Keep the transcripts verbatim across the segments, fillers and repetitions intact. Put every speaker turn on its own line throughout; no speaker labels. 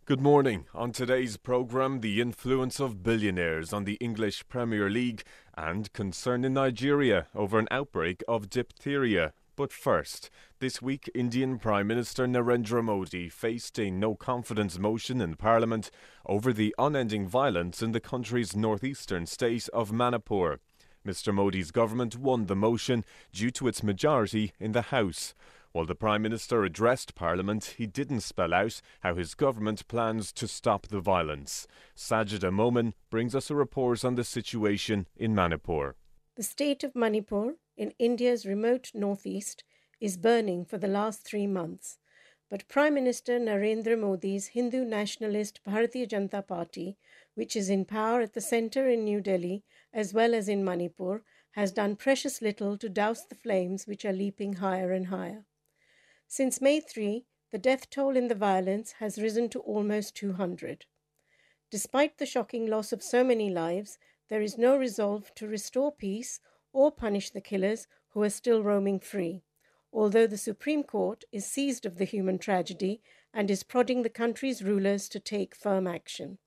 Good morning. On today's programme, the influence of billionaires on the English Premier League and concern in Nigeria over an outbreak of diphtheria. But first, this week Indian Prime Minister Narendra Modi faced a no-confidence motion in Parliament over the unending violence in the country's northeastern state of Manipur. Mister Modi's government won the motion due to its majority in the House. While the Prime Minister addressed Parliament, he didn't spell out how his government plans to stop the violence. Sajida Momin brings us a report on the situation in Manipur.
The state of Manipur, in India's remote northeast, is burning for the last three months. But Prime Minister Narendra Modi's Hindu nationalist Bharatiya Janata Party, which is in power at the centre in New Delhi as well as in Manipur, has done precious little to douse the flames which are leaping higher and higher. Since May third, the death toll in the violence has risen to almost two hundred. Despite the shocking loss of so many lives, there is no resolve to restore peace or punish the killers who are still roaming free, although the Supreme Court is seized of the human tragedy and is prodding the country's rulers to take firm action.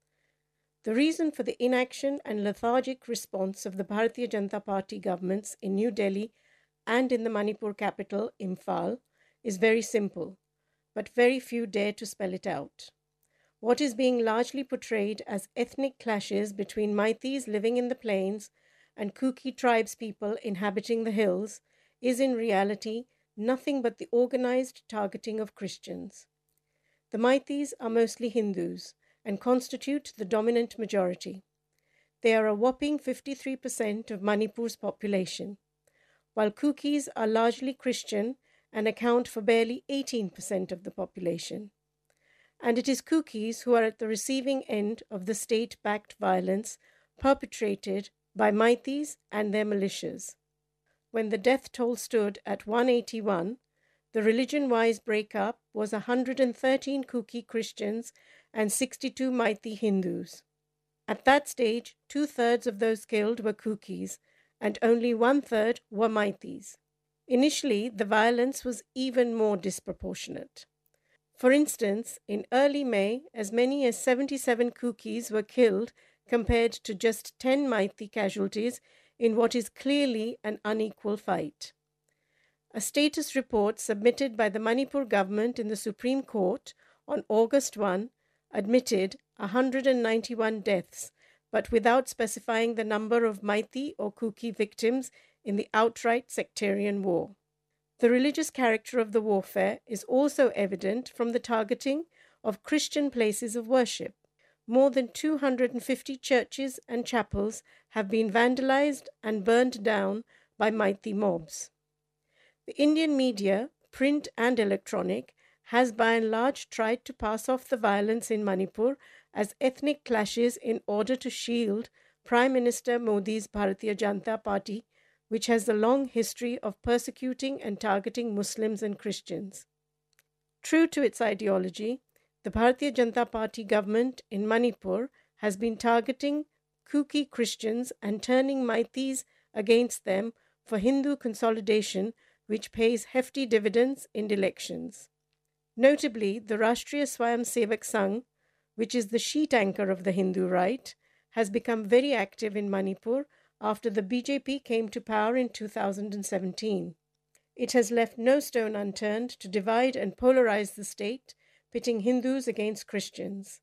The reason for the inaction and lethargic response of the Bharatiya Janata Party governments in New Delhi and in the Manipur capital, Imphal, is very simple, but very few dare to spell it out. What is being largely portrayed as ethnic clashes between Meiteis living in the plains and Kuki tribespeople inhabiting the hills is in reality nothing but the organized targeting of Christians. The Meiteis are mostly Hindus and constitute the dominant majority. They are a whopping fifty-three percent of Manipur's population, while Kukis are largely Christian and account for barely eighteen percent of the population. And it is Kukis who are at the receiving end of the state-backed violence perpetrated by Meiteis and their militias. When the death toll stood at one hundred eighty-one, the religion-wise breakup was one hundred thirteen Kuki Christians and sixty-two Meitei Hindus. At that stage, two-thirds of those killed were Kukis, and only one-third were Meiteis. Initially, the violence was even more disproportionate. For instance, in early May, as many as seventy-seven Kukis were killed compared to just ten Meitei casualties in what is clearly an unequal fight. A status report submitted by the Manipur government in the Supreme Court on August first admitted one hundred ninety-one deaths, but without specifying the number of Meitei or Kuki victims in the outright sectarian war. The religious character of the warfare is also evident from the targeting of Christian places of worship. More than two hundred fifty churches and chapels have been vandalized and burned down by Meitei mobs. The Indian media, print and electronic, has by and large tried to pass off the violence in Manipur as ethnic clashes in order to shield Prime Minister Modi's Bharatiya Janata Party, which has a long history of persecuting and targeting Muslims and Christians. True to its ideology, the Bharatiya Janata Party government in Manipur has been targeting Kuki Christians and turning Meiteis against them for Hindu consolidation, which pays hefty dividends in elections. Notably, the Rashtriya Swayamsevak Sangh, which is the sheet anchor of the Hindu right, has become very active in Manipur after the B J P came to power in two thousand seventeen. It has left no stone unturned to divide and polarize the state, pitting Hindus against Christians.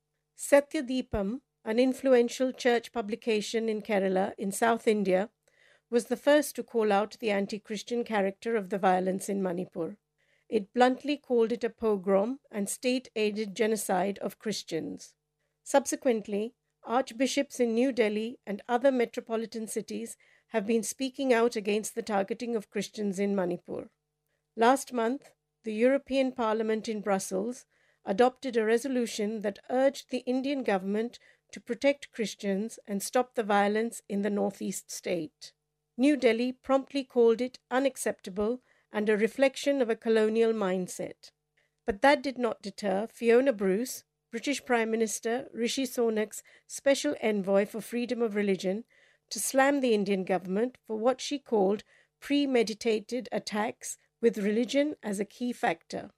Satyadeepam, an influential church publication in Kerala in South India, was the first to call out the anti-Christian character of the violence in Manipur. It bluntly called it a pogrom and state-aided genocide of Christians. Subsequently, archbishops in New Delhi and other metropolitan cities have been speaking out against the targeting of Christians in Manipur. Last month, the European Parliament in Brussels adopted a resolution that urged the Indian government to protect Christians and stop the violence in the northeast state. New Delhi promptly called it unacceptable and a reflection of a colonial mindset. But that did not deter Fiona Bruce, British Prime Minister Rishi Sunak's special envoy for freedom of religion, to slam the Indian government for what she called premeditated attacks with religion as a key factor.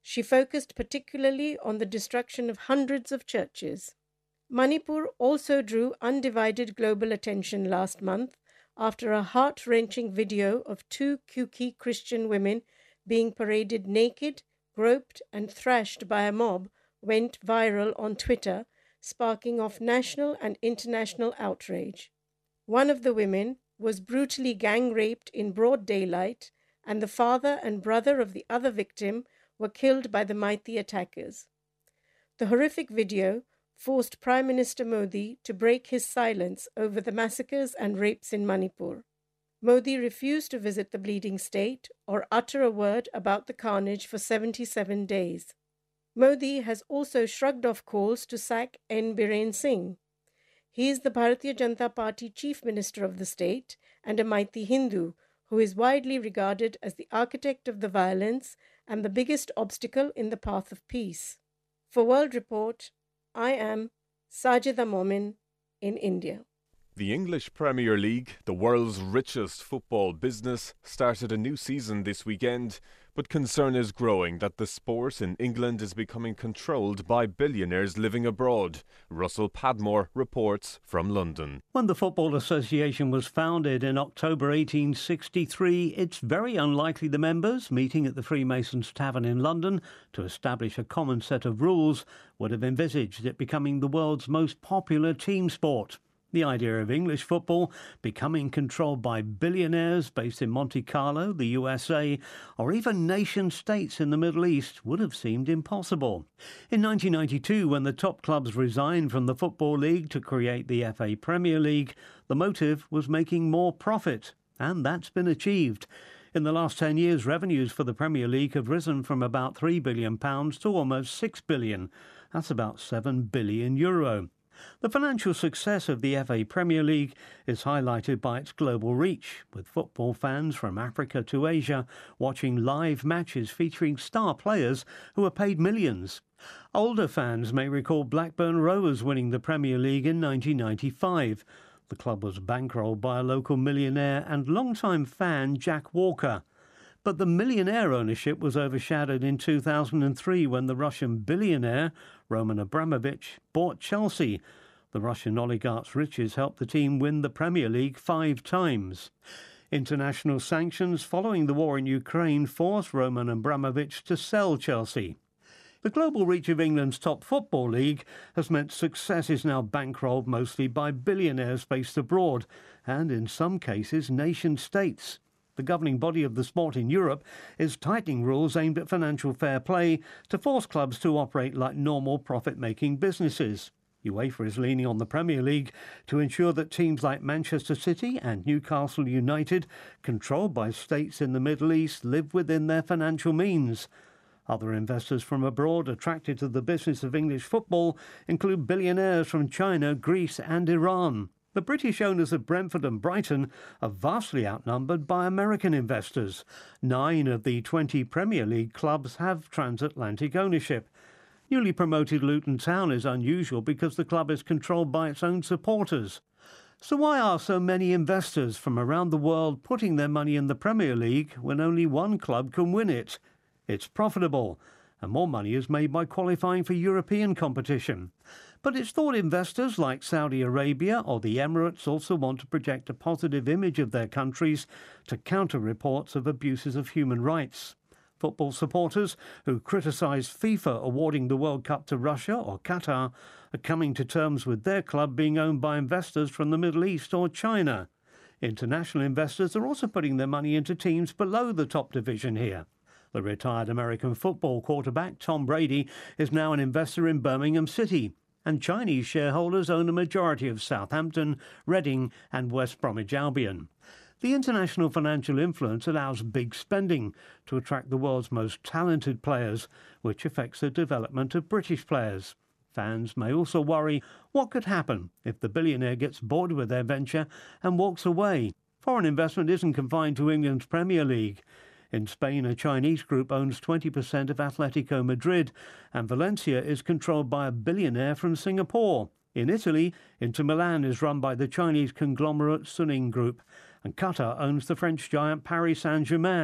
She focused particularly on the destruction of hundreds of churches. Manipur also drew undivided global attention last month after a heart-wrenching video of two Kuki Christian women being paraded naked, groped, and thrashed by a mob went viral on Twitter, sparking off national and international outrage. One of the women was brutally gang-raped in broad daylight, and the father and brother of the other victim were killed by the Maiti attackers. The horrific video forced Prime Minister Modi to break his silence over the massacres and rapes in Manipur. Modi refused to visit the bleeding state or utter a word about the carnage for seventy-seven days. Modi has also shrugged off calls to sack N. Biren Singh. He is the Bharatiya Janata Party Chief Minister of the state and a Maiti Hindu who is widely regarded as the architect of the violence and the biggest obstacle in the path of peace. For World Report, I am Sajida Momin in India.
The English Premier League, the world's richest football business, started a new season this weekend, but concern is growing that the sport in England is becoming controlled by billionaires living abroad. Russell Padmore reports from London.
When the Football Association was founded in October eighteen sixty-three, it's very unlikely the members, meeting at the Freemasons Tavern in London to establish a common set of rules, would have envisaged it becoming the world's most popular team sport. The idea of English football becoming controlled by billionaires based in Monte Carlo, the U S A, or even nation-states in the Middle East would have seemed impossible. In nineteen ninety-two, when the top clubs resigned from the Football League to create the F A Premier League, the motive was making more profit, and that's been achieved. In the last ten years, revenues for the Premier League have risen from about three billion pounds to almost six billion pounds. That's about seven billion euro. The financial success of the F A Premier League is highlighted by its global reach, with football fans from Africa to Asia watching live matches featuring star players who are paid millions. Older fans may recall Blackburn Rovers winning the Premier League in nineteen ninety-five. The club was bankrolled by a local millionaire and longtime fan Jack Walker. But the millionaire ownership was overshadowed in two thousand three when the Russian billionaire Roman Abramovich bought Chelsea. The Russian oligarch's riches helped the team win the Premier League five times. International sanctions following the war in Ukraine forced Roman Abramovich to sell Chelsea. The global reach of England's top football league has meant success is now bankrolled mostly by billionaires based abroad, and in some cases nation-states. The governing body of the sport in Europe is tightening rules aimed at financial fair play to force clubs to operate like normal profit-making businesses. UEFA is leaning on the Premier League to ensure that teams like Manchester City and Newcastle United, controlled by states in the Middle East, live within their financial means. Other investors from abroad attracted to the business of English football include billionaires from China, Greece and Iran. The British owners of Brentford and Brighton are vastly outnumbered by American investors. Nine of the twenty Premier League clubs have transatlantic ownership. Newly promoted Luton Town is unusual because the club is controlled by its own supporters. So why are so many investors from around the world putting their money in the Premier League when only one club can win it? It's profitable, and more money is made by qualifying for European competition. But it's thought investors like Saudi Arabia or the Emirates also want to project a positive image of their countries to counter reports of abuses of human rights. Football supporters who criticise FIFA awarding the World Cup to Russia or Qatar are coming to terms with their club being owned by investors from the Middle East or China. International investors are also putting their money into teams below the top division here. The retired American football quarterback Tom Brady is now an investor in Birmingham City, and Chinese shareholders own a majority of Southampton, Reading and West Bromwich Albion. The international financial influence allows big spending to attract the world's most talented players, which affects the development of British players. Fans may also worry what could happen if the billionaire gets bored with their venture and walks away. Foreign investment isn't confined to England's Premier League. In Spain, a Chinese group owns twenty percent of Atletico Madrid, and Valencia is controlled by a billionaire from Singapore. In Italy, Inter Milan is run by the Chinese conglomerate Suning Group, and Qatar owns the French giant Paris Saint-Germain.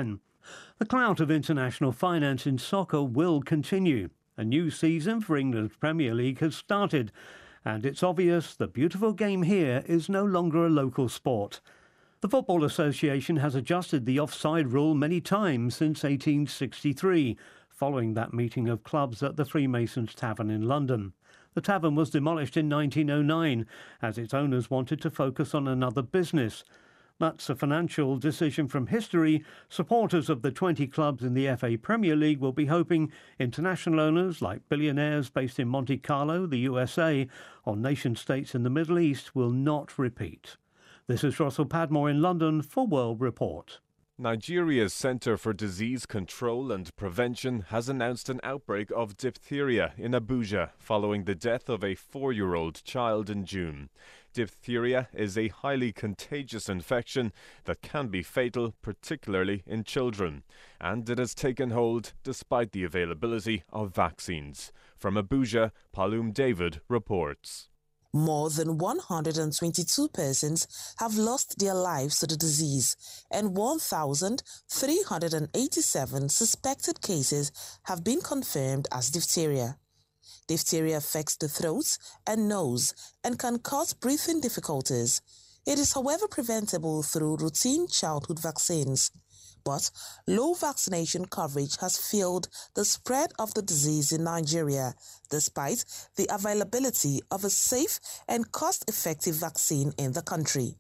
The clout of international finance in soccer will continue. A new season for England's Premier League has started, and it's obvious the beautiful game here is no longer a local sport. The Football Association has adjusted the offside rule many times since eighteen sixty-three, following that meeting of clubs at the Freemasons Tavern in London. The tavern was demolished in nineteen oh nine, as its owners wanted to focus on another business. That's a financial decision from history. Supporters of the twenty clubs in the F A Premier League will be hoping international owners like billionaires based in Monte Carlo, the U S A, or nation-states in the Middle East will not repeat. This is Russell Padmore in London for World Report.
Nigeria's Centre for Disease Control and Prevention has announced an outbreak of diphtheria in Abuja following the death of a four-year-old child in June. Diphtheria is a highly contagious infection that can be fatal, particularly in children, and it has taken hold despite the availability of vaccines. From Abuja, Palum David reports.
More than one hundred twenty-two persons have lost their lives to the disease, and one thousand three hundred eighty-seven suspected cases have been confirmed as diphtheria. Diphtheria affects the throat and nose and can cause breathing difficulties. It is, however, preventable through routine childhood vaccines. But low vaccination coverage has fueled the spread of the disease in Nigeria, despite the availability of a safe and cost-effective vaccine in the country.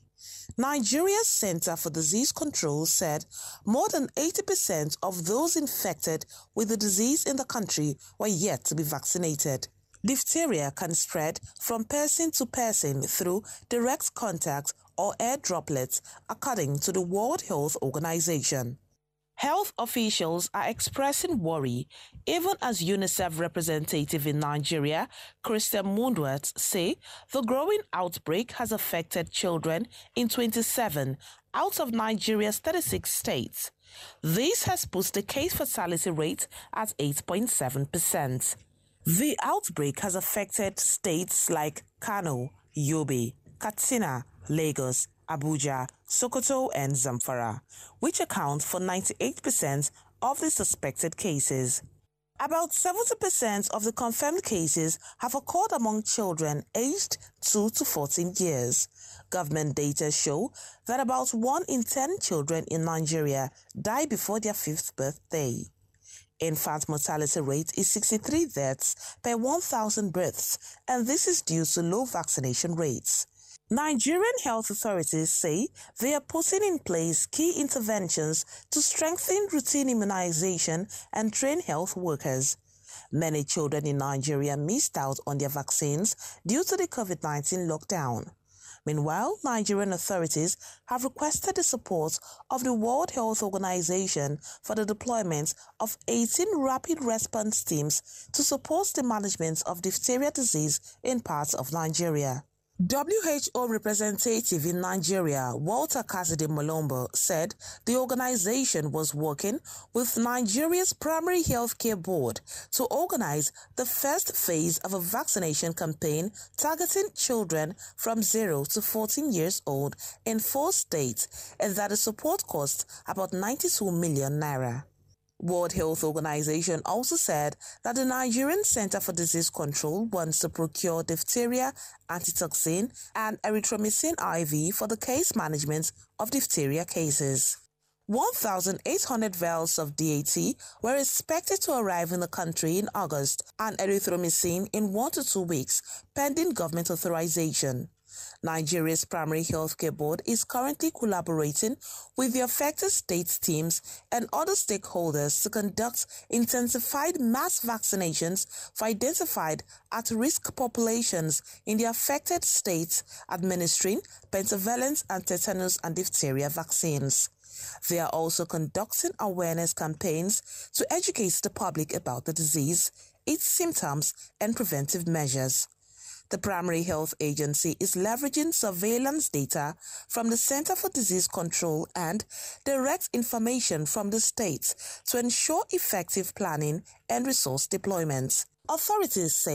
Nigeria's Center for Disease Control said more than eighty percent of those infected with the disease in the country were yet to be vaccinated. Diphtheria can spread from person to person through direct contact or air droplets, according to the World Health Organization. Health officials are expressing worry, even as UNICEF representative in Nigeria, Christian Mundwat, say the growing outbreak has affected children in twenty-seven out of Nigeria's thirty-six states. This has put the case fatality rate at eight point seven percent. The outbreak has affected states like Kano, Yobe, Katsina, Lagos, Abuja, Sokoto and Zamfara, which account for ninety-eight percent of the suspected cases. About seventy percent of the confirmed cases have occurred among children aged two to fourteen years. Government data show that about one in ten children in Nigeria die before their fifth birthday. Infant mortality rate is sixty-three deaths per one thousand births, and this is due to low vaccination rates. Nigerian health authorities say they are putting in place key interventions to strengthen routine immunization and train health workers. Many children in Nigeria missed out on their vaccines due to the COVID nineteen lockdown. Meanwhile, Nigerian authorities have requested the support of the World Health Organization for the deployment of eighteen rapid response teams to support the management of diphtheria disease in parts of Nigeria. W H O representative in Nigeria, Walter Cassidy Molombo, said the organization was working with Nigeria's Primary Healthcare Board to organize the first phase of a vaccination campaign targeting children from zero to fourteen years old in four states, and that the support cost about ninety-two million naira. World Health Organization also said that the Nigerian Center for Disease Control wants to procure diphtheria, antitoxin, and erythromycin I V for the case management of diphtheria cases. one thousand eight hundred vials of D A T were expected to arrive in the country in August and erythromycin in one to two weeks, pending government authorization. Nigeria's Primary Healthcare Board is currently collaborating with the affected state teams and other stakeholders to conduct intensified mass vaccinations for identified at-risk populations in the affected states, administering pentavalent and tetanus and diphtheria vaccines. They are also conducting awareness campaigns to educate the public about the disease, its symptoms, and preventive measures. The Primary Health Agency is leveraging surveillance data from the Center for Disease Control and direct information from the states to ensure effective planning and resource deployment. Authorities say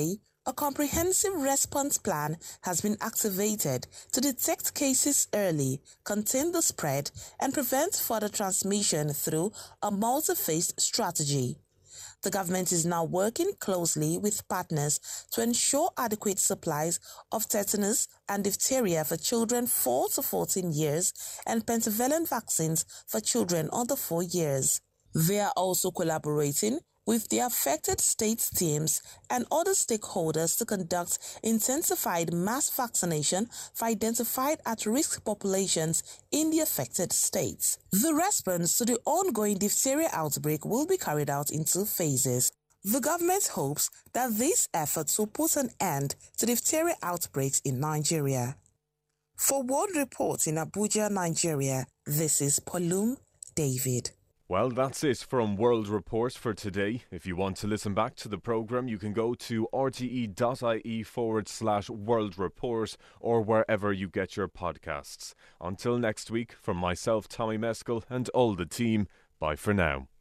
a comprehensive response plan has been activated to detect cases early, contain the spread, and prevent further transmission through a multi-phased strategy. The government is now working closely with partners to ensure adequate supplies of tetanus and diphtheria for children four to fourteen years and pentavalent vaccines for children under four years. They are also collaborating with the affected states teams and other stakeholders to conduct intensified mass vaccination for identified at-risk populations in the affected states. The response to the ongoing diphtheria outbreak will be carried out in two phases. The government hopes that these efforts will put an end to diphtheria outbreaks in Nigeria. For World Report in Abuja, Nigeria, this is Palum David.
Well, that's it from World Report for today. If you want to listen back to the programme, you can go to rte.ie forward slash World Report or wherever you get your podcasts. Until next week, from myself, Tommy Meskel, and all the team, bye for now.